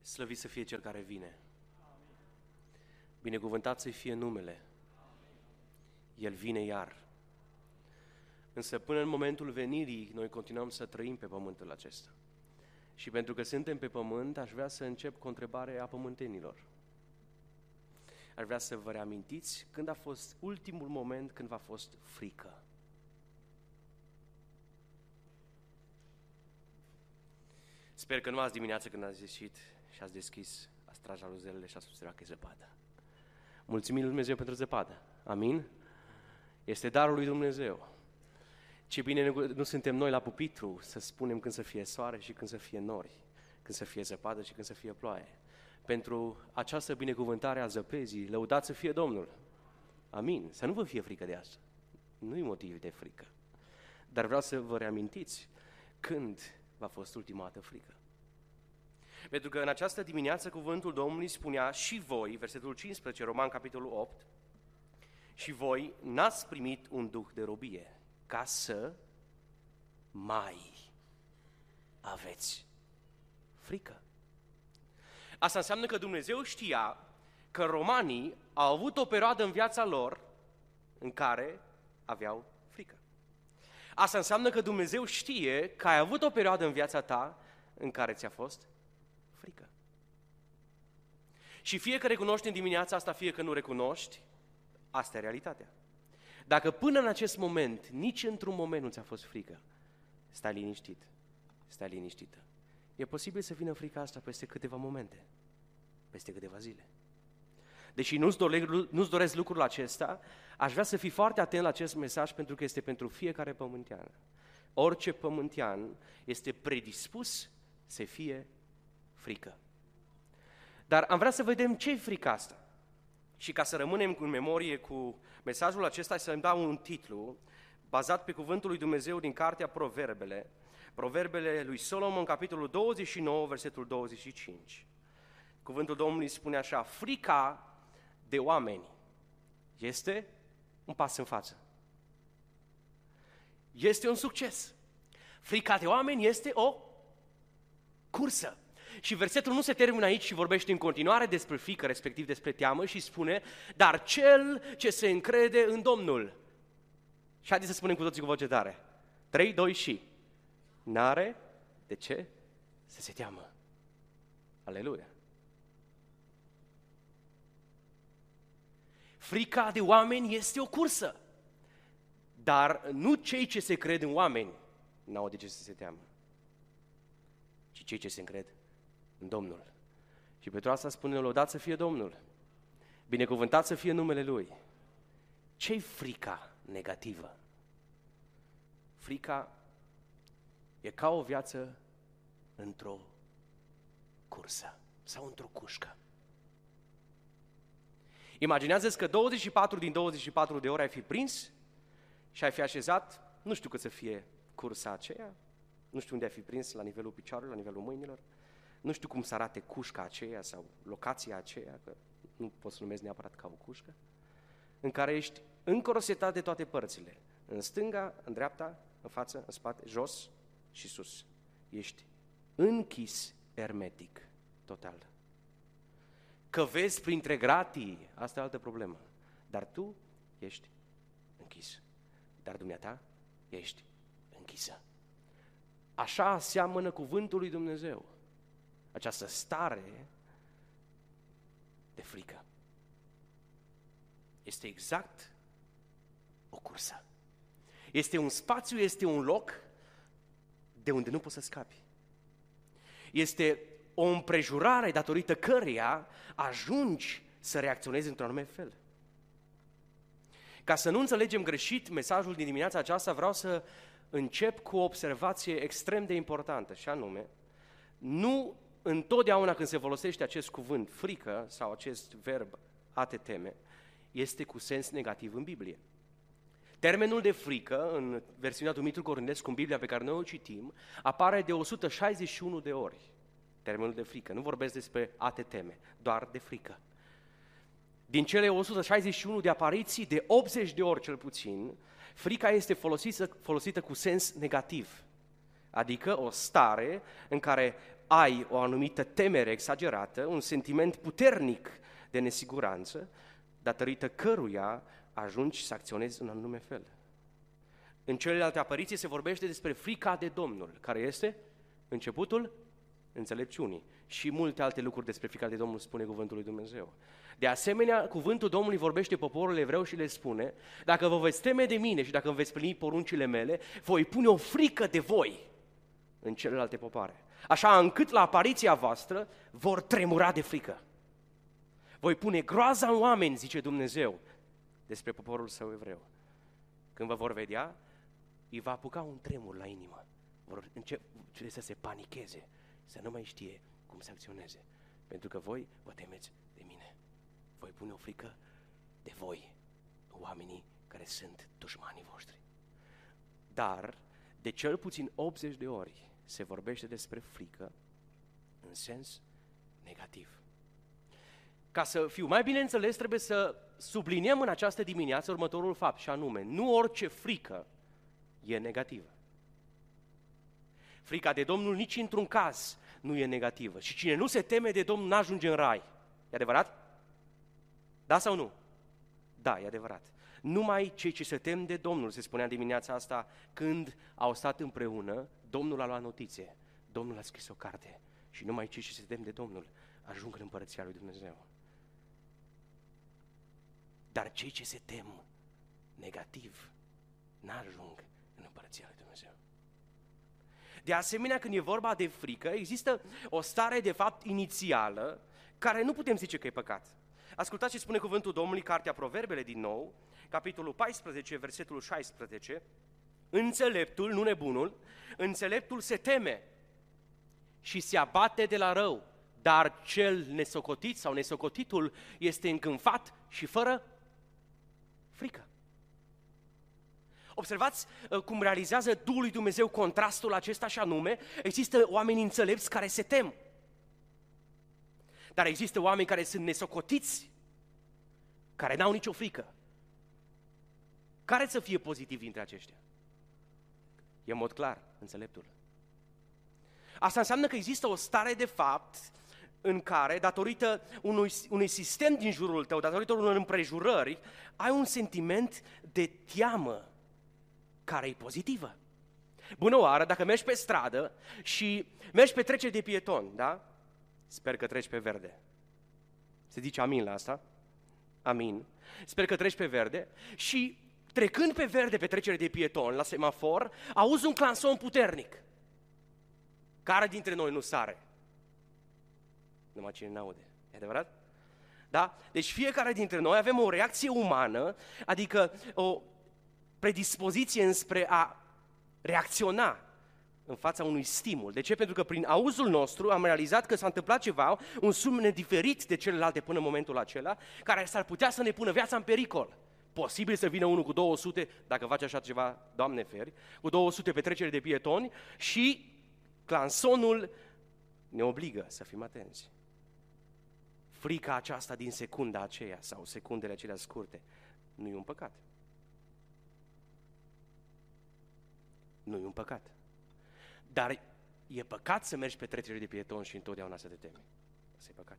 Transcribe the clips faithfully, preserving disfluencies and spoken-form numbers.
Slăvit să fie Cel care vine. Binecuvântat să-i fie numele. El vine iar. Însă până în momentul venirii, noi continuăm să trăim pe pământul acesta. Și pentru că suntem pe pământ, aș vrea să încep cu o întrebare a pământenilor. Aș vrea să vă reamintiți când a fost ultimul moment când v-a fost frică. Sper că nu azi dimineață când ați ieșit și ați deschis, ați tras jaluzelele și ați observat că e zăpadă. Mulțumim lui Dumnezeu pentru zăpadă. Amin? Este darul lui Dumnezeu. Ce bine nu suntem noi la pupitru să spunem când să fie soare și când să fie nori, când să fie zăpadă și când să fie ploaie. Pentru această binecuvântare a zăpezii, lăudat să fie Domnul. Amin. Să nu vă fie frică de asta. Nu-i motiv de frică. Dar vreau să vă reamintiți când v-a fost ultima dată frică. Pentru că în această dimineață cuvântul Domnului spunea și voi, versetul cincisprezece, Roman, capitolul opt, și voi n-ați primit un duh de robie, ca să mai aveți frică. Asta înseamnă că Dumnezeu știa că romanii au avut o perioadă în viața lor în care aveau frică. Asta înseamnă că Dumnezeu știe că ai avut o perioadă în viața ta în care ți-a fost frică. Și fie că recunoști în dimineața asta, fie că nu recunoști, asta e realitatea. Dacă până în acest moment, nici într-un moment nu ți-a fost frică, stai liniștit, stai liniștită. E posibil să vină frica asta peste câteva momente, peste câteva zile. Deși nu-ți doresc, nu-ți doresc lucrul acesta, aș vrea să fii foarte atent la acest mesaj pentru că este pentru fiecare pământean. Orice pământean este predispus să fie frică. Dar am vrea să vedem ce e frica asta. Și ca să rămânem în memorie cu mesajul acesta, să-mi dau un titlu bazat pe cuvântul lui Dumnezeu din cartea Proverbele, Proverbele lui Solomon, capitolul douăzeci și nouă, versetul douăzeci și cinci. Cuvântul Domnului spune așa: frica de oameni este un pas în față. Este un succes. Frica de oameni este o cursă. Și versetul nu se termină aici și vorbește în continuare despre frică, respectiv despre teamă, și spune: dar cel ce se încrede în Domnul. Și haideți să spunem cu toții cu voce tare. trei, doi și n-are de ce să se teamă. Aleluia! Frica de oameni este o cursă, dar nu cei ce se cred în oameni n-au de ce să se teamă, ci cei ce se încred în Domnul. Și pentru asta spune: lăudat să fie Domnul, binecuvântat să fie numele Lui. Ce-i frica negativă? Frica e ca o viață într-o cursă sau într-o cușcă. Imaginează-ți că douăzeci și patru din douăzeci și patru de ore ai fi prins și ai fi așezat, nu știu cât să fie cursa aceea, nu știu unde ai fi prins, la nivelul picioarelor, la nivelul mâinilor, nu știu cum să arate cușca aceea sau locația aceea, că nu pot să numesc neapărat ca o cușcă, în care ești încorosetat de toate părțile, în stânga, în dreapta, în față, în spate, jos și sus. Ești închis hermetic, total. Că vezi printre gratii, asta e altă problemă, dar tu ești închis, dar dumneata ești închisă. Așa seamănă cuvântul lui Dumnezeu, această stare de frică. Este exact o cursă. Este un spațiu, este un loc de unde nu poți să scapi. Este o împrejurare datorită căreia ajungi să reacționezi într-un anume fel. Ca să nu înțelegem greșit mesajul din dimineața aceasta, vreau să încep cu o observație extrem de importantă, și anume, nu întotdeauna când se folosește acest cuvânt, frică, sau acest verb, a te teme, este cu sens negativ în Biblie. Termenul de frică, în versiunea Dumitru Cornilescu, în Biblia pe care noi o citim, apare de o sută șaizeci și unu de ori. Termenul de frică. Nu vorbesc despre a te teme, doar de frică. Din cele o sută șaizeci și unu de apariții, de optzeci de ori cel puțin, frica este folosită, folosită cu sens negativ. Adică o stare în care ai o anumită temere exagerată, un sentiment puternic de nesiguranță, datorită căruia ajungi să acționezi în anume fel. În celelalte apariții se vorbește despre frica de Domnul, care este începutul înțelepciunii. Și multe alte lucruri despre frica de Domnul spune cuvântul lui Dumnezeu. De asemenea, cuvântul Domnului vorbește poporul evreu și le spune: dacă vă veți teme de mine și dacă îmi veți plini poruncile mele, voi pune o frică de voi în celelalte popoare, așa încât la apariția voastră vor tremura de frică. Voi pune groaza în oameni, zice Dumnezeu despre poporul său evreu. Când vă vor vedea, îi va apuca un tremur la inimă. Vor începe să se panicheze, să nu mai știe cum să acționeze, pentru că voi vă temeți de mine. Voi pune o frică de voi, oamenii care sunt dușmanii voștri. Dar, de cel puțin optzeci de ori, se vorbește despre frică în sens negativ. Ca să fiu mai bine înțeles, trebuie să subliniem în această dimineață următorul fapt, și anume, nu orice frică e negativă. Frica de Domnul nici într-un caz nu e negativă. Și cine nu se teme de Domnul n-ajunge în rai. E adevărat? Da sau nu? Da, e adevărat. Numai cei ce se tem de Domnul, se spunea dimineața asta, când au stat împreună, Domnul a luat notițe, Domnul a scris o carte și numai cei ce se tem de Domnul ajung în împărăția lui Dumnezeu. Dar cei ce se tem negativ n-ajung în împărăția lui Dumnezeu. De asemenea, când e vorba de frică, există o stare de fapt inițială care nu putem zice că e păcat. Ascultați ce spune cuvântul Domnului, Cartea Proverbele din nou, capitolul paisprezece, versetul șaisprezece. Înțeleptul, nu nebunul, înțeleptul se teme și se abate de la rău, dar cel nesocotit sau nesocotitul este încânfat și fără frică. Observați cum realizează Duhul lui Dumnezeu contrastul acesta, și anume, există oameni înțelepți care se tem, dar există oameni care sunt nesocotiți, care n-au nicio frică. Care să fie pozitiv dintre aceștia? E în mod clar înțeleptul. Asta înseamnă că există o stare de fapt în care, datorită unui, unui sistem din jurul tău, datorită unor împrejurări, ai un sentiment de teamă care e pozitivă. Bună oară, dacă mergi pe stradă și mergi pe trecere de pietoni, da? Sper că treci pe verde. Se zice amin la asta? Amin. Sper că treci pe verde și trecând pe verde pe trecere de pietoni, la semafor, auzi un clanson puternic. Care dintre noi nu sare? Numai cine n-aude. E adevărat? Da? Deci fiecare dintre noi avem o reacție umană, adică o predispoziție înspre a reacționa în fața unui stimul. De ce? Pentru că prin auzul nostru am realizat că s-a întâmplat ceva, un sunet diferit de celelalte până în momentul acela, care s-ar putea să ne pună viața în pericol. Posibil să vină unul cu două sute, dacă face așa ceva, Doamne feri, cu două sute pe trecere de pietoni și clansonul ne obligă să fim atenți. Frica aceasta din secunda aceea sau secundele acelea scurte nu e un păcat. Nu e un păcat. Dar e păcat să mergi pe trecere de pietoni și întotdeauna să te temi. Asta e păcat.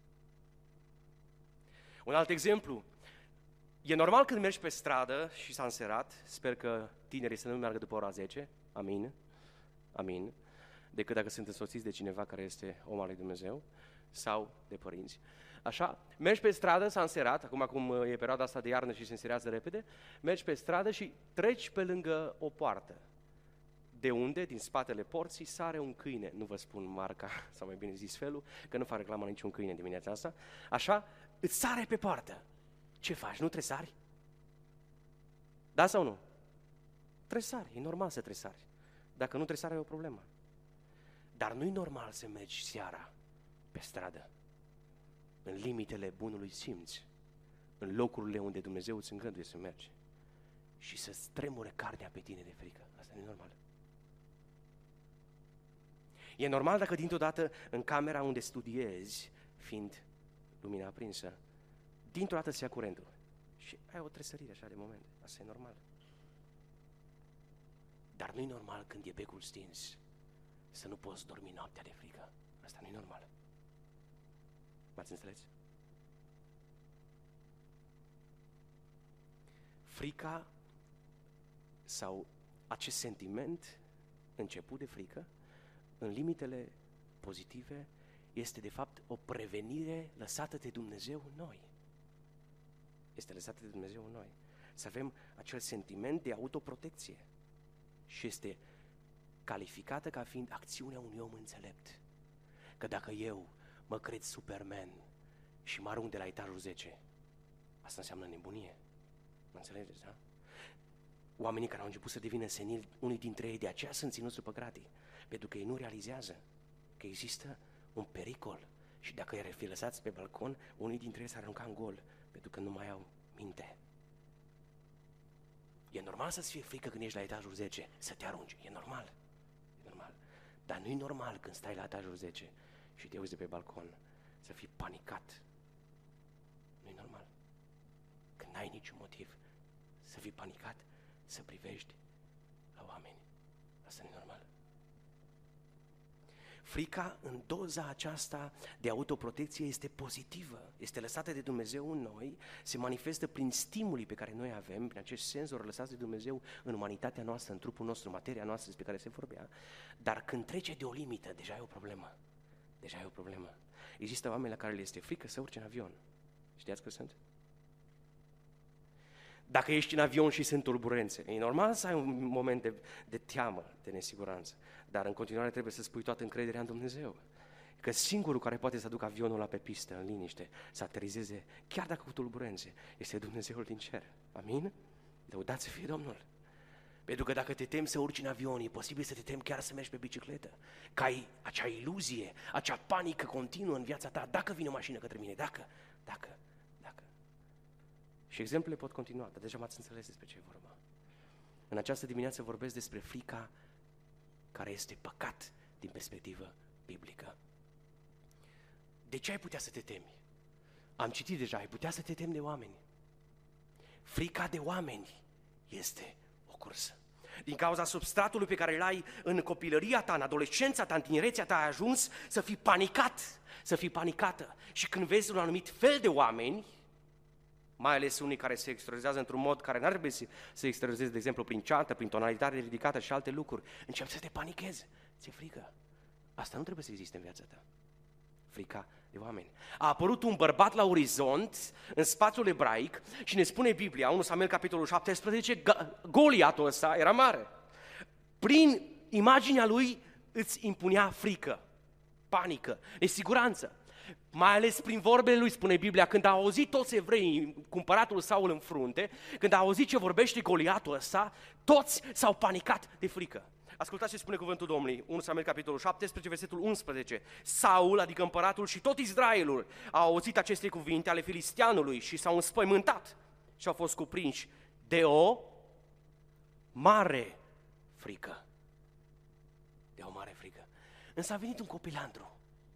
Un alt exemplu. E normal când mergi pe stradă și s-a înserat, sper că tinerii să nu meargă după ora zece, amin, amin, decât dacă sunt însoțiți de cineva care este om al lui Dumnezeu sau de părinți. Așa, mergi pe stradă, s-a înserat, acum cum e perioada asta de iarnă și se înserează repede, mergi pe stradă și treci pe lângă o poartă. De unde, din spatele porții, sare un câine. Nu vă spun marca, sau mai bine zis felul, că nu fac reclamă niciun câine dimineața asta. Așa, îți sare pe poartă. Ce faci? Nu tresari? Da sau nu? Tresari, e normal să tresari. Dacă nu tresari, e o problemă. Dar nu e normal să mergi seara pe stradă, în limitele bunului simț, în locurile unde Dumnezeu îți îngăduie să mergi și să-ți tremure carnea pe tine de frică. Asta nu e normal. E normal dacă dintr-o dată în camera unde studiezi, fiind lumina aprinsă, dintr-o dată se ia curentul și ai o tresărire așa de moment. Asta e normal. Dar nu e normal când e becul stins să nu poți dormi noaptea de frică. Asta nu e normal. M-ați înțeles? Frica sau acest sentiment început de frică, în limitele pozitive, este de fapt o prevenire lăsată de Dumnezeu în noi. Este lăsată de Dumnezeu în noi. Să avem acel sentiment de autoprotecție și este calificată ca fiind acțiunea unui om înțelept. Că dacă eu mă cred Superman și mă arunc de la etajul zece, asta înseamnă nebunie. Mă înțelegeți, da? Oamenii care au început să devină senili, unii dintre ei de aceea sunt ținuți după gratii, pentru că ei nu realizează că există un pericol și dacă i-ar fi lăsați pe balcon, unii dintre ei s-ar arunca în gol, pentru că nu mai au minte. E normal să-ți fie frică când ești la etajul zece, să te arunci, e normal, e normal. Dar nu e normal când stai la etajul zece și te uiți de pe balcon să fii panicat. Nu e normal. Când n-ai niciun motiv să fii panicat, să privești la oameni. Asta nu e normal. Frica în doza aceasta de autoprotecție este pozitivă, este lăsată de Dumnezeu în noi, se manifestă prin stimulii pe care noi avem, prin acești senzori lăsați de Dumnezeu în umanitatea noastră, în trupul nostru, în materia noastră despre care se vorbea, dar când trece de o limită, deja e o problemă. Deja e o problemă. Există oameni la care le este frică să urce în avion. Știați că sunt? Dacă ești în avion și sunt turbulențe, e normal să ai un moment de, de teamă, de nesiguranță, dar în continuare trebuie să spui toată încrederea în Dumnezeu. Că singurul care poate să aducă avionul la pe pistă, în liniște, să aterizeze, chiar dacă cu turbulențe, este Dumnezeul din cer. Amin? Lăudați să fie Domnul. Pentru că dacă te temi să urci în avion, e posibil să te temi chiar să mergi pe bicicletă. Că ai acea iluzie, acea panică continuă în viața ta. Dacă vine o mașină către mine, dacă, dacă, dacă. Și exemplele pot continua, dar deja m-ați înțeles despre ce e vorba. În această dimineață vorbesc despre frica care este păcat din perspectivă biblică. De ce ai putea să te temi? Am citit deja, ai putea să te temi de oameni. Frica de oameni este o cursă. Din cauza substratului pe care îl ai în copilăria ta, în adolescența ta, în tinerețea ta, ai ajuns să fii panicat, să fii panicată. Și când vezi un anumit fel de oameni, mai ales unii care se exteriorizează într-un mod care n-ar trebui să se exteriorizeze, de exemplu, prin ceantă, prin tonalitate ridicată și alte lucruri, începi să te panichezi, ți-e frică. Asta nu trebuie să existe în viața ta. Frica de oameni. A apărut un bărbat la orizont, în spațiul ebraic, și ne spune Biblia, unu Samuel, capitolul șaptesprezece, Goliatul ăsta era mare. Prin imaginea lui îți impunea frică, panică, nesiguranță. Mai ales prin vorbele lui, spune Biblia, când a auzit toți evreii cu împăratul Saul în frunte, când a auzit ce vorbește Goliatul ăsta, toți s-au panicat de frică. Ascultați ce spune cuvântul Domnului, unu Samuel, capitolul șaptesprezece, versetul unsprezece. Saul, adică împăratul și tot Israelul, au auzit aceste cuvinte ale filisteanului și s-au înspăimântat și au fost cuprinși de o mare frică. De o mare frică. Însă a venit un copilandru,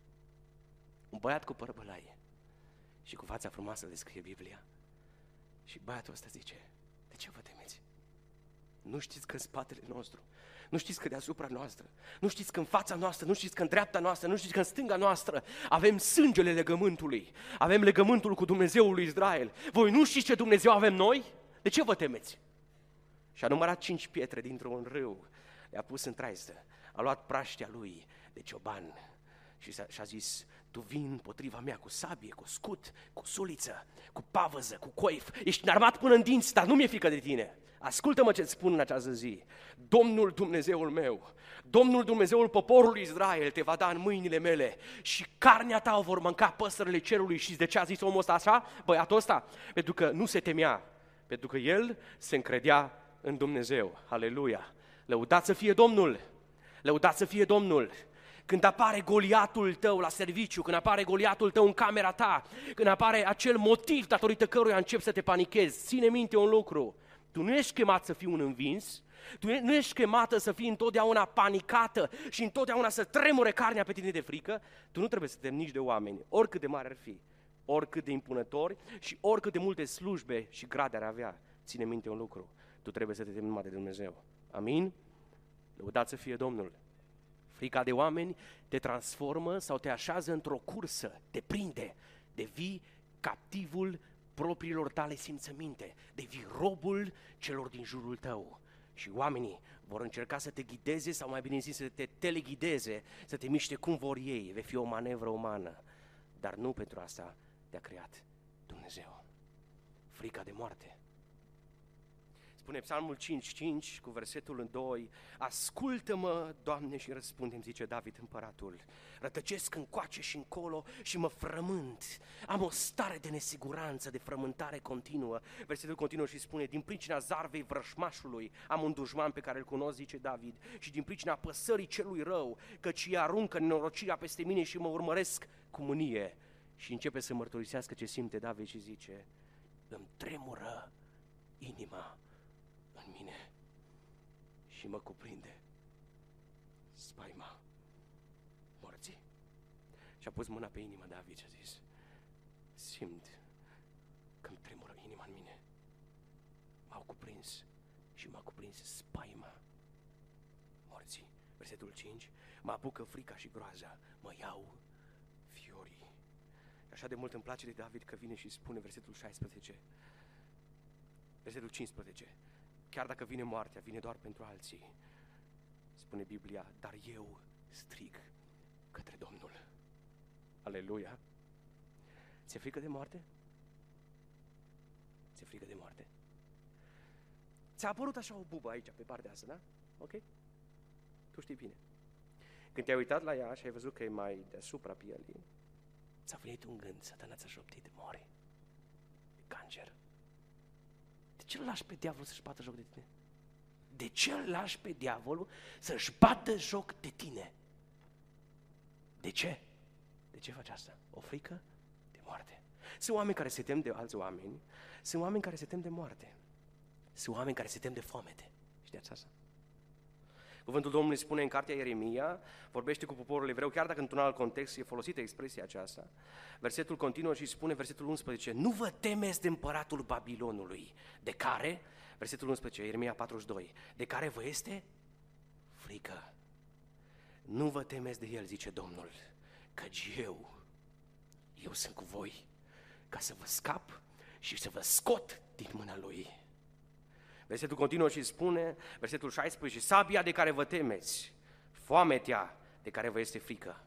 un băiat cu păr bălaie și cu fața frumoasă descrie Biblia. Și băiatul ăsta zice, de ce vă temeți? Nu știți că în spatele nostru, nu știți că deasupra noastră, nu știți că în fața noastră, nu știți că în dreapta noastră, nu știți că în stânga noastră avem sângele legământului, avem legământul cu Dumnezeul lui Israel. Voi nu știți ce Dumnezeu avem noi? De ce vă temeți? Și a numărat cinci pietre dintr-un râu, le-a pus în traistă, a luat praștea lui de cioban și și-a zis, tu vii împotriva mea cu sabie, cu scut, cu suliță, cu pavăză, cu coif, ești înarmat până în dinți, dar nu mi-e frică de tine. Ascultă-mă ce-ți spun în această zi. Domnul Dumnezeul meu, Domnul Dumnezeul poporului Israel te va da în mâinile mele și carnea ta o vor mânca păsările cerului. Și de ce a zis omul ăsta așa, băiatul ăsta? Pentru că nu se temea, pentru că el se încredea în Dumnezeu. Aleluia! Lăudați să fie Domnul! Lăudați să fie Domnul! Când apare Goliatul tău la serviciu, când apare Goliatul tău în camera ta, când apare acel motiv datorită căruia începi să te panichezi, ține minte un lucru, tu nu ești chemat să fii un învins, tu nu ești chemată să fii întotdeauna panicată și întotdeauna să tremure carnea pe tine de frică, tu nu trebuie să te temi nici de oameni, oricât de mari ar fi, oricât de impunători și oricât de multe slujbe și grade ar avea. Ține minte un lucru, tu trebuie să te temi numai de Dumnezeu. Amin? Lăudați să fie Domnul! Frica de oameni te transformă sau te așează într-o cursă, te prinde, devii captivul propriilor tale simțăminte, devii robul celor din jurul tău. Și oamenii vor încerca să te ghideze sau mai bine zis să te teleghideze, să te miște cum vor ei, vei fi o manevră umană. Dar nu pentru asta te-a creat Dumnezeu. Frica de moarte. Spune Psalmul cinci cinci cu versetul doi, ascultă-mă, Doamne, și răspunde-mi, zice David împăratul. Rătăcesc încoace și încolo și mă frământ. Am o stare de nesiguranță, de frământare continuă. Versetul continuă și spune, din pricina zarvei vrășmașului am un dușman pe care îl cunosc, zice David, și din pricina păsării celui rău, căci ea aruncă nenorocirea peste mine și mă urmăresc cu mânie. Și începe să mărturisească ce simte David și zice, îmi tremură inima în mine și mă cuprinde spaima morții. Și-a pus mâna pe inima David și a zis, simt că îmi tremură inima în mine. M-au cuprins și m-a cuprins spaima morții. Versetul cinci, mă apucă frica și groaza, mă iau fiorii. Așa de mult îmi place de David că vine și spune versetul șaisprezece, versetul cincisprezece, chiar dacă vine moartea, vine doar pentru alții, spune Biblia, dar eu strig către Domnul. Aleluia! Ți-e frică de moarte? Ți-e frică de moarte? Ți-a apărut așa o bubă aici, pe partea asta, da? Ok? Tu știi bine. Când te-ai uitat la ea și ai văzut că e mai deasupra pielii, ți-a venit un gând, Satana ți-a șoptit, mori. E cancer. De ce îl lași pe diavolul să-și bată joc de tine? De ce îl lași pe diavolul să-și bată joc de tine? De ce? De ce faci asta? O frică de moarte. Sunt oameni care se tem de alți oameni, sunt oameni care se tem de moarte, sunt oameni care se tem de foamete. Știați asta? Cuvântul Domnului spune în cartea Ieremia, vorbește cu poporul evreu, chiar dacă într-un alt context e folosită expresia aceasta. Versetul continuă și spune, versetul unsprezece, nu vă temeți de împăratul Babilonului, de care, versetul unsprezece, Ieremia patruzeci și doi, de care vă este frică. Nu vă temeți de el, zice Domnul, căci eu, eu sunt cu voi, ca să vă scap și să vă scot din mâna lui. Versetul continuă și spune, versetul șaisprezece, sabia de care vă temeți, foametea de care vă este frică.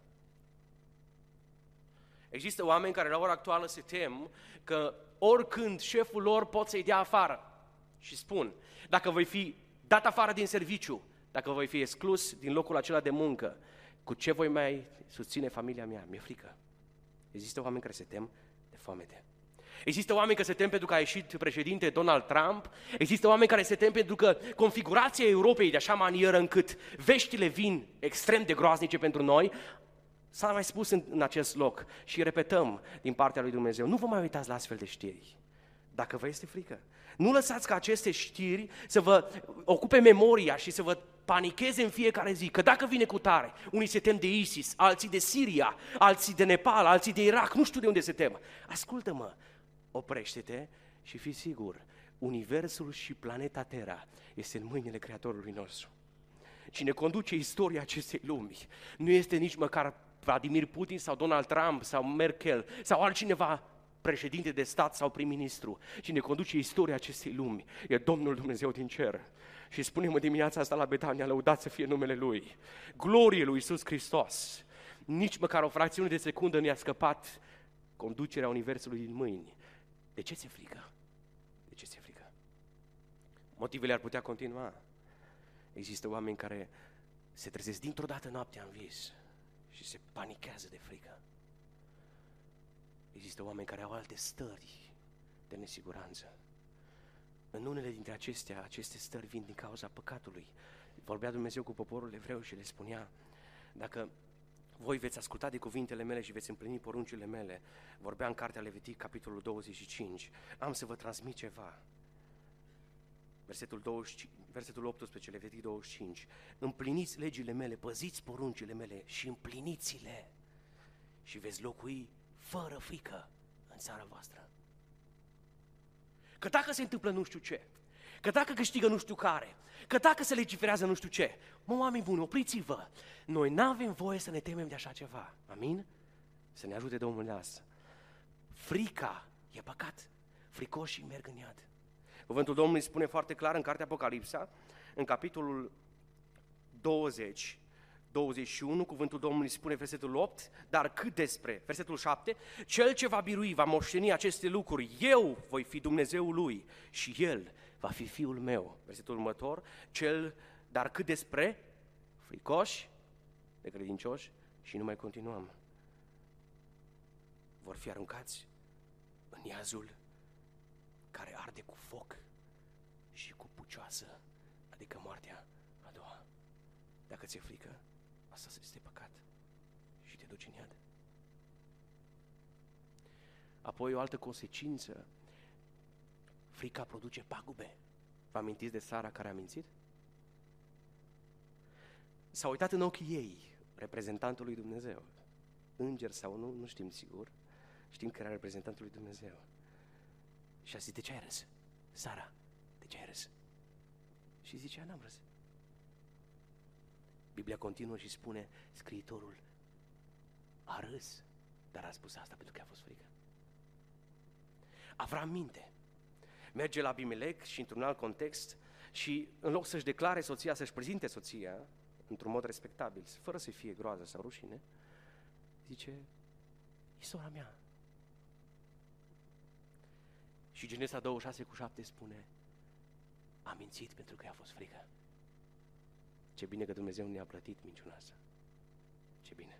Există oameni care la ora actuală se tem că oricând șeful lor pot să-i dea afară. Și spun, dacă voi fi dat afară din serviciu, dacă voi fi exclus din locul acela de muncă, cu ce voi mai susține familia mea? Mi-e frică. Există oameni care se tem de foamete. Există oameni care se tem pentru că a ieșit președinte Donald Trump, există oameni care se tem pentru că configurația Europei de așa manieră încât veștile vin extrem de groaznice pentru noi. S-a mai spus în, în acest loc și repetăm din partea lui Dumnezeu, nu vă mai uitați la astfel de știri, dacă vă este frică. Nu lăsați ca aceste știri să vă ocupe memoria și să vă panicheze în fiecare zi, că dacă vine cu tare, unii se tem de ISIS, alții de Siria, alții de Nepal, alții de Irak, nu știu de unde se tem. Ascultă-mă, oprește-te și fii sigur, universul și planeta Terra este în mâinile Creatorului nostru. Cine conduce istoria acestei lumi nu este nici măcar Vladimir Putin sau Donald Trump sau Merkel sau altcineva, președinte de stat sau prim-ministru. Cine conduce istoria acestei lumi e Domnul Dumnezeu din cer. Și spunem în dimineața asta la Betania, lăudat să fie numele Lui. Glorie lui Iisus Hristos. Nici măcar o fracțiune de secundă nu i-a scăpat conducerea universului din mâini. De ce ți-e frică? De ce ți-e frică? Motivele ar putea continua. Există oameni care se trezesc dintr-o dată noaptea în vis și se panichează de frică. Există oameni care au alte stări de nesiguranță. În unele dintre acestea, aceste stări vin din cauza păcatului. Vorbea Dumnezeu cu poporul evreu și le spunea, dacă voi veți asculta de cuvintele mele și veți împlini poruncile mele, vorbea în cartea Levitic, capitolul douăzeci și cinci, am să vă transmit ceva. Versetul, douăzeci, versetul optsprezece, Levitic douăzeci și cinci, împliniți legile mele, păziți poruncile mele și împliniți-le și veți locui fără frică în țara voastră. Că dacă se întâmplă nu știu ce, că dacă câștigă nu știu care, că dacă se legiferează nu știu ce. Mă, oameni buni, opriți-vă! Noi n-avem voie să ne temem de așa ceva. Amin? Să ne ajute Domnul de asta. Frica e păcat. Fricoșii merg în iad. Cuvântul Domnului spune foarte clar în cartea Apocalipsa, în capitolul douăzeci, douăzeci și unu, cuvântul Domnului spune versetul opt, dar cât despre, versetul șapte, cel ce va birui, va moșteni aceste lucruri, eu voi fi Dumnezeul lui și el va fi fiul meu. Versetul următor, cel, dar cât despre fricoși, de credincioși, și nu mai continuăm, vor fi aruncați în iazul care arde cu foc și cu pucioasă, adică moartea a doua. Dacă ți-e frică, asta este păcat și te duci în iad. Apoi o altă consecință, frica produce pagube. Vă amintiți de Sara care a mințit? S-a uitat în ochii ei, reprezentantul lui Dumnezeu. Înger sau nu, nu știm sigur. Știm că era reprezentantul lui Dumnezeu. Și a zis, de ce ai râs? Sara, de ce ai râs? Și zicea, n-am râs. Biblia continuă și spune, scriitorul a râs, dar a spus asta pentru că a fost frică. Avram minte. Merge la Abimelec și într-un alt context și în loc să-și declare soția, să-și prezinte soția într-un mod respectabil, fără să fie groază sau rușine, zice, e sora mea. Și Genesa douăzeci și șase cu șapte spune, a mințit pentru că i-a fost frică. Ce bine că Dumnezeu ne-a plătit minciuna asta. Ce bine.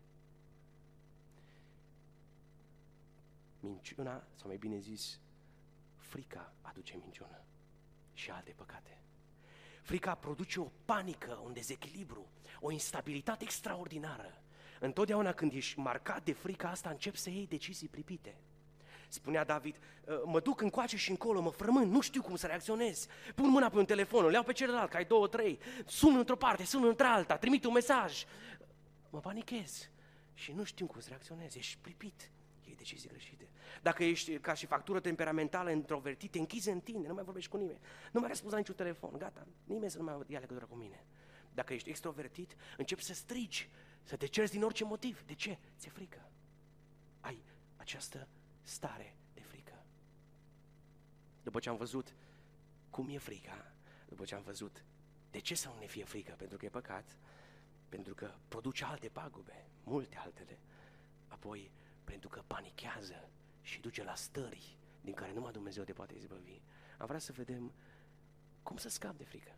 Minciuna, sau mai bine zis, frica aduce minciună și alte păcate. Frica produce o panică, un dezechilibru, o instabilitate extraordinară. Întotdeauna când ești marcat de frica asta, începi să iei decizii pripite. Spunea David, mă duc încoace și încolo, mă frământ, nu știu cum să reacționez. Pun mâna pe un telefon, le iau pe celălalt, că ai două, trei, sun într-o parte, sun într-alta, trimit un mesaj. Mă panichez și nu știu cum să reacționez, ești pripit, iei decizii greșite. Dacă ești ca și factură temperamentală, introvertit, te închizi în tine, nu mai vorbești cu nimeni, nu mai răspunzi la niciun telefon, gata, nimeni să nu mai ia legătură cu mine. Dacă ești extrovertit, începi să strigi, să te ceri din orice motiv. De ce? Ți-e frică. Ai această stare de frică. După ce am văzut cum e frica, după ce am văzut de ce să nu ne fie frică, pentru că e păcat, pentru că produce alte pagube, multe altele, apoi pentru că panichează și duce la stări din care numai Dumnezeu te poate izbăvi. Am vrea să vedem cum să scap de frică.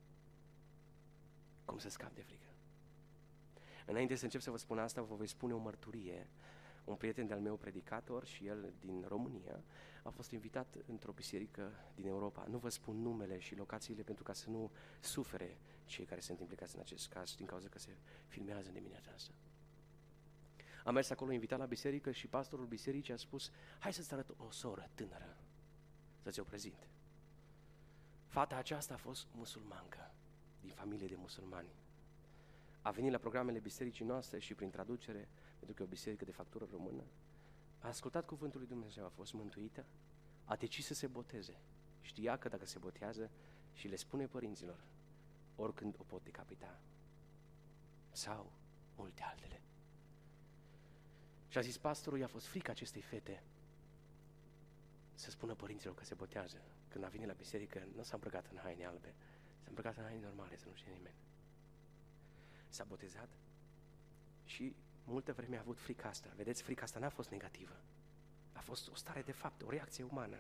Cum să scap de frică. Înainte să încep să vă spun asta, vă voi spune o mărturie. Un prieten de-al meu predicator și el din România a fost invitat într-o biserică din Europa. Nu vă spun numele și locațiile pentru ca să nu sufere cei care sunt implicați în acest caz din cauza că se filmează în dimineața asta. Am mers acolo invitat la biserică și pastorul bisericii a spus, hai să-ți arăt o soră tânără, să ți-o prezint. Fata aceasta a fost musulmancă, din familie de musulmani. A venit la programele bisericii noastre și prin traducere, pentru că e o biserică de factură română, a ascultat cuvântul lui Dumnezeu, a fost mântuită, a decis să se boteze. Știa că dacă se botează și le spune părinților, oricând o pot decapita. Sau multe altele. Și a zis pastorul, i-a fost frică acestei fete să spună părinților că se botează. Când a venit la biserică, nu s-a îmbrăcat în haine albe, s-a îmbrăcat în haine normale, să nu știe nimeni. S-a botezat și multă vreme a avut frica asta. Vedeți, frica asta n-a fost negativă. A fost o stare de fapt, o reacție umană.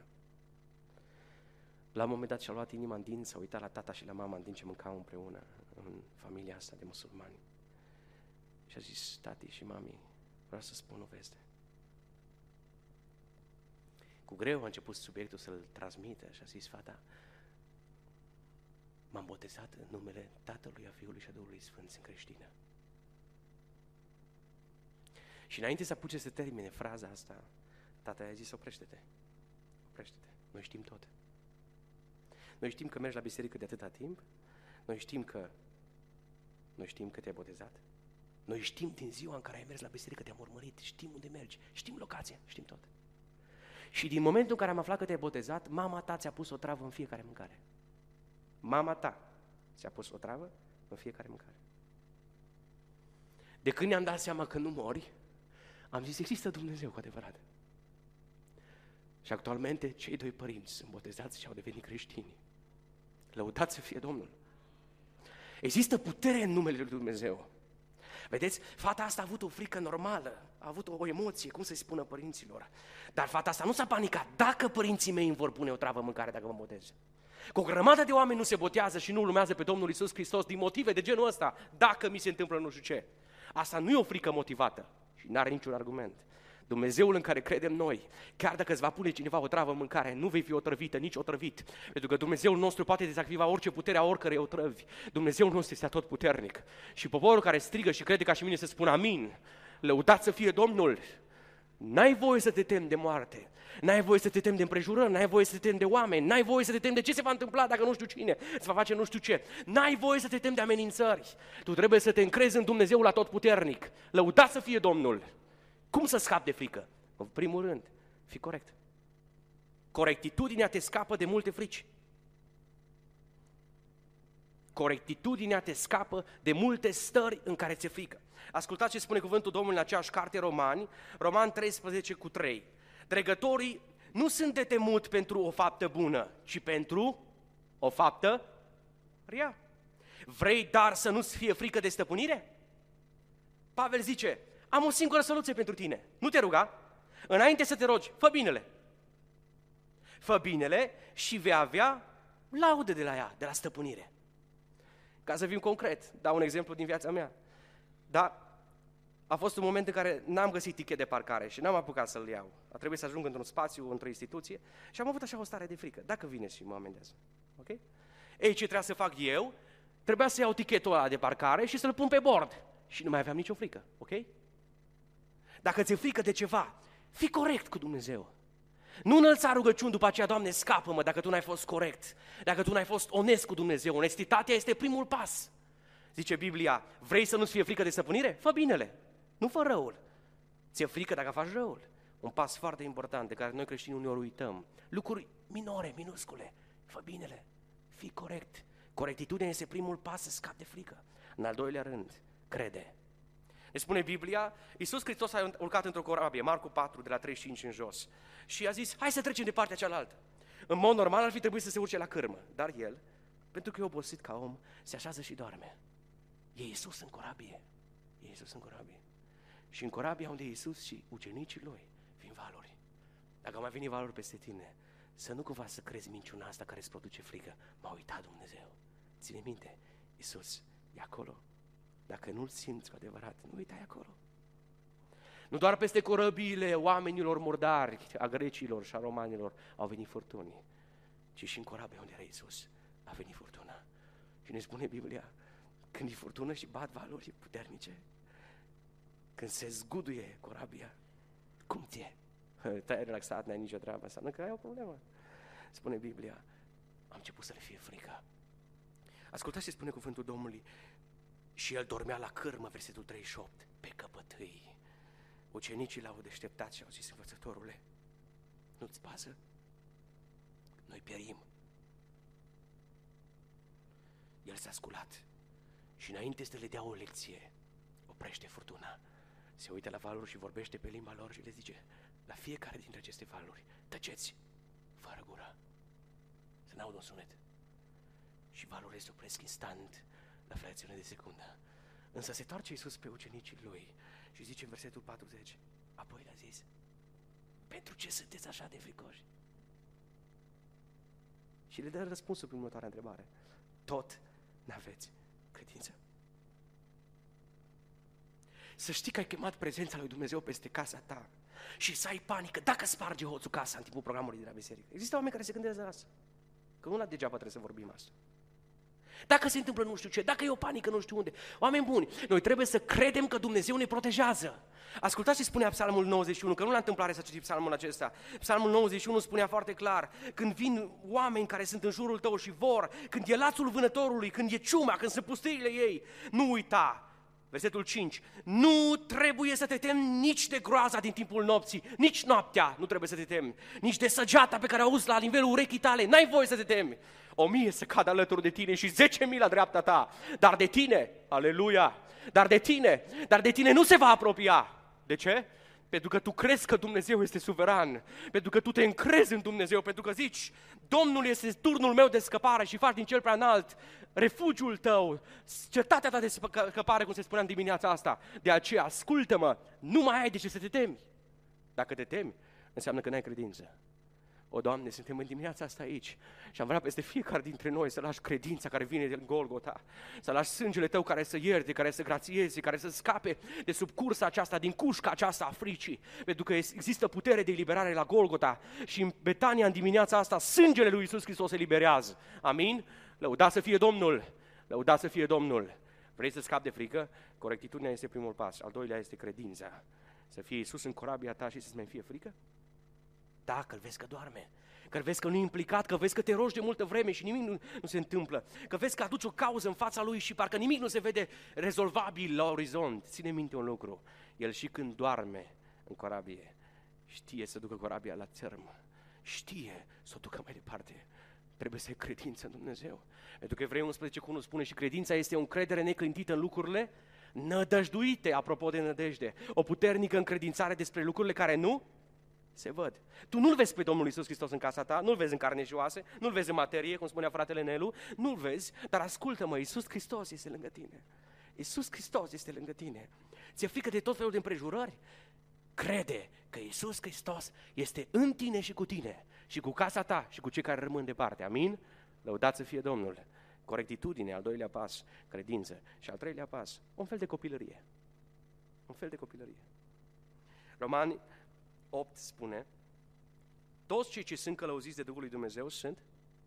La un moment dat și-a luat inima în dinți, s-a uitat la tata și la mama în timp ce mâncau împreună în familia asta de musulmani. Și a zis, tati și mami, vreau să spun o veste. Cu greu a început subiectul să-l transmită și a zis, fata, m-am botezat în numele Tatălui, a Fiului și a Duhului Sfânt, sunt creștină. Și înainte să apuce să termine fraza asta, tata i-a zis, oprește-te, oprește-te, noi știm tot. Noi știm că mergi la biserică de atâta timp, noi știm că, noi știm că te-ai botezat, noi știm din ziua în care ai mers la biserică, te-am urmărit, știm unde mergi, știm locația, știm tot. Și din momentul în care am aflat că te-ai botezat, mama ta ți-a pus o travă în fiecare mâncare. mama ta ți-a pus o travă în fiecare mâncare. De când ne-am dat seama că nu mori, am zis, există Dumnezeu cu adevărat. Și actualmente cei doi părinți sunt botezați și au devenit creștini. Lăudați să fie Domnul. Există putere în numele lui Dumnezeu. Vedeți, fata asta a avut o frică normală, a avut o emoție, cum să-i spună părinților. Dar fata asta nu s-a panicat. Dacă părinții mei îmi vor pune o travă în mâncare dacă mă botez. Cu o grămadă de oameni nu se botează și nu urmează pe Domnul Iisus Hristos din motive de genul ăsta. Dacă mi se întâmplă nu știu ce. Asta nu e o frică motivată și nu are niciun argument. Dumnezeul în care credem noi, chiar dacă îți va pune cineva o travă în mâncare, nu vei fi otrăvită, nici otrăvit. Pentru că Dumnezeul nostru poate dezactiva orice putere a oricărei otrăvi. Dumnezeul nostru este atotputernic. Și poporul care strigă și crede ca și mine să spună amin, lăudați să fie Domnul. N-ai voie să te temi de moarte, n-ai voie să te temi de împrejurări, n-ai voie să te temi de oameni, n-ai voie să te temi de ce se va întâmpla dacă nu știu cine îți va face nu știu ce. N-ai voie să te temi de amenințări. Tu trebuie să te încrezi în Dumnezeul atotputernic. Lăudați să fie Domnul. Cum să scapi de frică? În primul rând, fii corect. Corectitudinea te scapă de multe frici. Corectitudinea te scapă de multe stări în care ți-e frică. Ascultați ce spune cuvântul Domnului în aceeași carte Romani, Roman treisprezece cu trei. Dregătorii nu sunt de temut pentru o faptă bună, ci pentru o faptă rea. Vrei dar să nu-ți fie frică de stăpânire? Pavel zice, am o singură soluție pentru tine. Nu te ruga. Înainte să te rogi, fă binele. Fă binele și vei avea laudă de la ea, de la stăpânire. Ca să fim concret, dau un exemplu din viața mea. Da, a fost un moment în care n-am găsit tichet de parcare și n-am apucat să-l iau. A trebuit să ajung într-un spațiu, într-o instituție și am avut așa o stare de frică. Dacă vine și mă amendează. Ok? Ei, ce trebuia să fac eu? Trebuia să iau tichetul ăla de parcare și să-l pun pe bord. Și nu mai aveam nicio frică. Ok? Dacă ți-e frică de ceva, fii corect cu Dumnezeu. Nu înălța rugăciuni după aceea, Doamne, scapă-mă, dacă tu n-ai fost corect, dacă tu n-ai fost onest cu Dumnezeu. Onestitatea este primul pas. Zice Biblia, vrei să nu-ți fie frică de stăpânire? Fă binele, nu fă răul. Ți-e frică dacă faci răul. Un pas foarte important de care noi creștinii uneori uităm. Lucruri minore, minuscule. Fă binele, fii corect. Corectitudinea este primul pas să scapi de frică. În al doilea rând, crede. Ne spune Biblia, Iisus Hristos a urcat într-o corabie, Marcu patru, de la treizeci și cinci în jos, și a zis, hai să trecem de partea cealaltă. În mod normal ar fi trebuit să se urce la cârmă, dar el, pentru că e obosit ca om, se așează și doarme. E Iisus în corabie, e Iisus în corabie. Și în corabia unde e Iisus și ucenicii lui vin valuri. Dacă mai vine valuri peste tine, să nu cumva să crezi minciuna asta care îți produce frică. M-a uitat Dumnezeu. Ține minte, Iisus e acolo. Dacă nu-L simți cu adevărat, nu uitai acolo. Nu doar peste corăbiile oamenilor murdari, a grecilor și a romanilor au venit furtuni, ci și în corabia unde era Iisus a venit furtuna. Și ne spune Biblia, când e furtună și bat valuri puternice, când se zguduie corabia, cum ți-e? Te-ai relaxat, n-ai nicio treabă, înseamnă că ai o problemă. Spune Biblia, am început să le fie frică. Ascultați ce spune cuvântul Domnului. Și el dormea la cârmă, versetul treizeci și opt, pe căpătâi. Ucenicii l-au deșteptat și au zis, învățătorule, nu-ți pasă? Noi pierim. El s-a sculat și înainte să le dea o lecție, oprește furtuna, se uită la valuri și vorbește pe limba lor și le zice, la fiecare dintre aceste valuri, tăceți, fără gură, să n-aud un sunet. Și valurile se opresc instant, la fracțiune de secundă. Însă se toarce Iisus pe ucenicii lui și zice în versetul patruzeci, apoi le-a zis, pentru ce sunteți așa de fricoși? Și le dă răspunsul prin următoarea întrebare, tot n-aveți credință? Să știi că ai chemat prezența lui Dumnezeu peste casa ta și să ai panică dacă sparge hoțul casa în timpul programului de la biserică. Există oameni care se gândesc la asta, că nu la degeaba trebuie să vorbim asta. Dacă se întâmplă nu știu ce, dacă e o panică nu știu unde. Oameni buni, noi trebuie să credem că Dumnezeu ne protejează. Ascultați ce spunea Psalmul nouăzeci și unu, că nu la întâmplare să citim Psalmul acesta. Psalmul nouăzeci și unu spunea foarte clar, când vin oameni care sunt în jurul tău și vor, când e lațul vânătorului, când e ciuma, când sunt pustiile ei, nu uita Versetul cinci. Nu trebuie să te temi nici de groaza din timpul nopții, nici noaptea nu trebuie să te temi, nici de săgeata pe care auzi la nivelul urechii tale, n-ai voie să te temi. O mie să cadă alături de tine și zece mii la dreapta ta, dar de tine, aleluia, dar de tine, dar de tine nu se va apropia. De ce? Pentru că tu crezi că Dumnezeu este suveran, pentru că tu te încrezi în Dumnezeu, pentru că zici, Domnul este turnul meu de scăpare și faci din cel prea înalt refugiul tău, cetatea ta de scăpare, cum se spunea în dimineața asta. De aceea, ascultă-mă, nu mai ai de ce să te temi. Dacă te temi, înseamnă că n-ai credință. O, Doamne, suntem în dimineața asta aici și am vrea peste fiecare dintre noi să lași credința care vine din Golgota, să lași sângele Tău care să ierte, care să grațieze, care să scape de sub cursa aceasta, din cușca aceasta a fricii, pentru că există putere de eliberare la Golgota și în Betania, în dimineața asta, sângele lui Iisus Hristos se eliberează. Amin? Lăudați să fie Domnul! Lăudați să fie Domnul! Vrei să scapi de frică? Corectitudinea este primul pas. Al doilea este credința. Să fie Iisus în corabia ta și să-ți mai fie frică? Da, că-l vezi că doarme, că-l vezi că nu e implicat, că vezi că te rogi de multă vreme și nimic nu, nu se întâmplă, că vezi că aduci o cauză în fața lui și parcă nimic nu se vede rezolvabil la orizont. Ține minte un lucru, el și când doarme în corabie, știe să ducă corabia la țărm, știe să o ducă mai departe. Trebuie să ai credință în Dumnezeu. Pentru că Evrei unsprezece cu unu spune și credința este o încredere neclintită în lucrurile nădăjduite, apropo de nădejde, o puternică încredințare despre lucrurile care nu se văd. Tu nu-L vezi pe Domnul Iisus Hristos în casa ta, nu-L vezi în carne și oase, nu-L vezi în materie, cum spunea fratele Nelu, nu-L vezi, dar ascultă-mă, Iisus Hristos este lângă tine. Iisus Hristos este lângă tine. Ți-e frică de tot felul de împrejurări? Crede că Iisus Hristos este în tine și cu tine, și cu casa ta și cu cei care rămân departe. Amin? Lăudați să fie Domnul. Corectitudine, al doilea pas, credință. Și al treilea pas, un fel de copilărie. Un fel de copilărie. Romani opt spune, toți cei ce sunt călăuziți de Duhul lui Dumnezeu sunt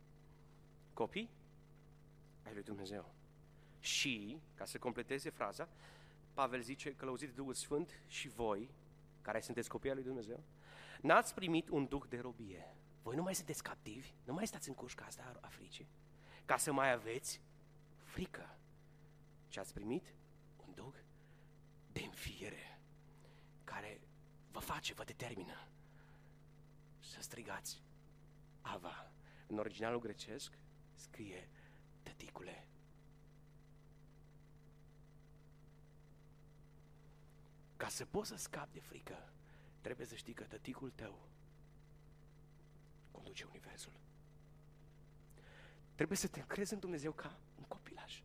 copii ai lui Dumnezeu. Și, ca să completeze fraza, Pavel zice, călăuziți de Duhul Sfânt și voi, care sunteți copii ai lui Dumnezeu, n-ați primit un duh de robie. Voi nu mai sunteți captivi, nu mai stați în cușca asta a fricii, ca să mai aveți frică. Și ați primit un duh de înfiere, care vă face, vă determină să strigați Ava. În originalul grecesc scrie tăticule. Ca să poți să scapi de frică, trebuie să știi că tăticul tău conduce universul. Trebuie să te încrezi în Dumnezeu ca un copilaș.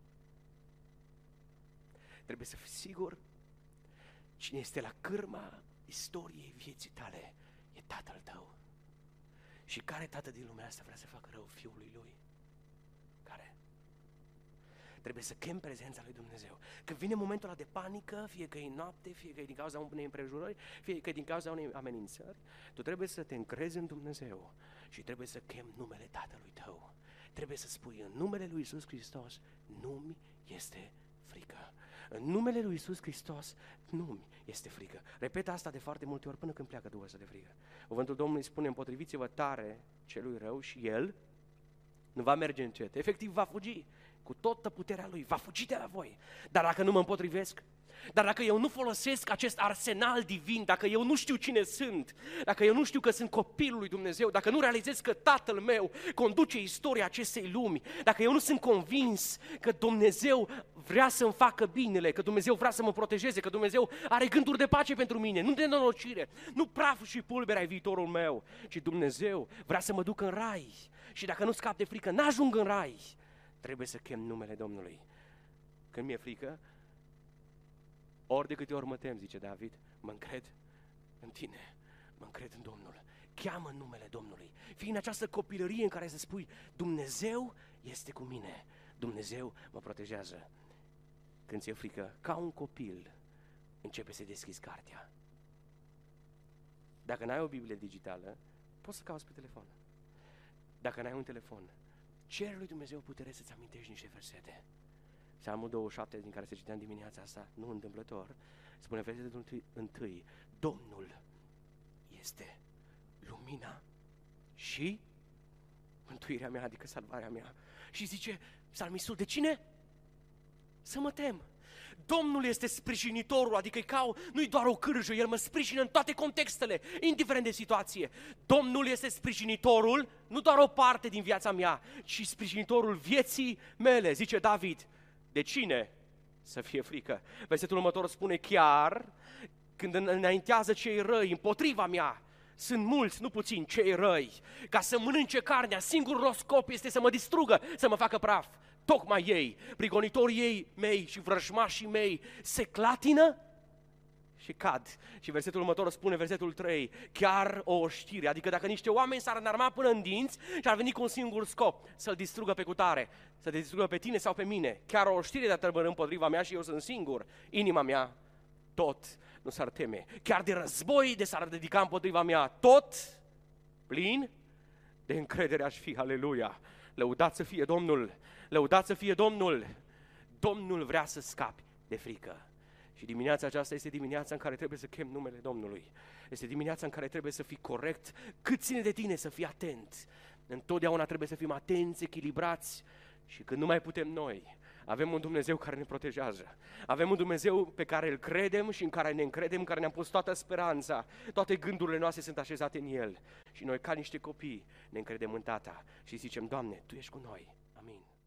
Trebuie să fii sigur cine este la cârma istoriei vieții tale e Tatăl tău. Și care tată din lumea asta vrea să facă rău fiului lui? Care? Trebuie să chem prezența lui Dumnezeu. Când vine momentul ăla de panică, fie că e noapte, fie că e din cauza unei împrejurări, fie că e din cauza unei amenințări, tu trebuie să te încrezi în Dumnezeu și trebuie să chem numele Tatălui tău. Trebuie să spui în numele lui Iisus Hristos, nu-mi este frică. În numele lui Iisus Hristos nu-mi este frică. Repet asta de foarte multe ori până când pleacă duhul ăsta de frică. Cuvântul Domnului spune, împotriviți-vă tare celui rău și el nu va merge încet. Efectiv va fugi cu toată puterea lui, va fugi de la voi. Dar dacă nu mă împotrivesc, dar dacă eu nu folosesc acest arsenal divin, dacă eu nu știu cine sunt, dacă eu nu știu că sunt copilul lui Dumnezeu, dacă nu realizez că Tatăl meu conduce istoria acestei lumi, dacă eu nu sunt convins că Dumnezeu vrea să-mi facă binele, că Dumnezeu vrea să mă protejeze, că Dumnezeu are gânduri de pace pentru mine, nu de nenorocire, nu praf și pulbere ai viitorul meu, ci Dumnezeu vrea să mă ducă în rai. Și dacă nu scap de frică, n-ajung în rai. Trebuie să chem numele Domnului. Când mi-e frică, ori de câte ori mă tem, zice David, mă încred în tine, mă încred în Domnul. Cheamă numele Domnului. Fii în această copilărie în care să spui, Dumnezeu este cu mine, Dumnezeu mă protejează. Când ți-e frică, ca un copil, începe să deschizi cartea. Dacă n-ai o Biblie digitală, poți să cauți pe telefon. Dacă n-ai un telefon, cere lui Dumnezeu putere să-ți amintești niște versete. Psalmul douăzeci și șapte, din care se citea în dimineața asta, nu întâmplător, spune versetul întâi, Domnul este lumina și mântuirea mea, adică salvarea mea. Și zice psalmistul, de cine? Să mă tem. Domnul este sprijinitorul, adică ca, nu-i doar o cârjă, El mă sprijină în toate contextele, indiferent de situație. Domnul este sprijinitorul, nu doar o parte din viața mea, ci sprijinitorul vieții mele, zice David. De cine să fie frică? Versetul următor spune, chiar când înaintează cei răi împotriva mea, sunt mulți, nu puțini, cei răi, ca să mănânce carnea, singurul scop este să mă distrugă, să mă facă praf. Tocmai ei, prigonitorii ei mei și vrăjmașii mei se clatină și cad. Și versetul următor spune, versetul trei, chiar o oștire, adică dacă niște oameni s-ar înarma până în dinți și ar veni cu un singur scop, să-l distrugă pe cutare, să te distrugă pe tine sau pe mine, chiar o oștire de-a tărbări împotriva mea și eu sunt singur, inima mea tot nu s-ar teme, chiar de război de s-ar dedica împotriva mea, tot plin de încredere aș fi, aleluia, lăudat să fie Domnul, lăudat să fie Domnul, Domnul vrea să scapi de frică. Și dimineața aceasta este dimineața în care trebuie să chem numele Domnului, este dimineața în care trebuie să fii corect, cât ține de tine să fii atent, întotdeauna trebuie să fim atenți, echilibrați și când nu mai putem noi, avem un Dumnezeu care ne protejează, avem un Dumnezeu pe care îl credem și în care ne încredem, în care ne-am pus toată speranța, toate gândurile noastre sunt așezate în El și noi ca niște copii ne încredem în Tata și zicem, Doamne, Tu ești cu noi, amin.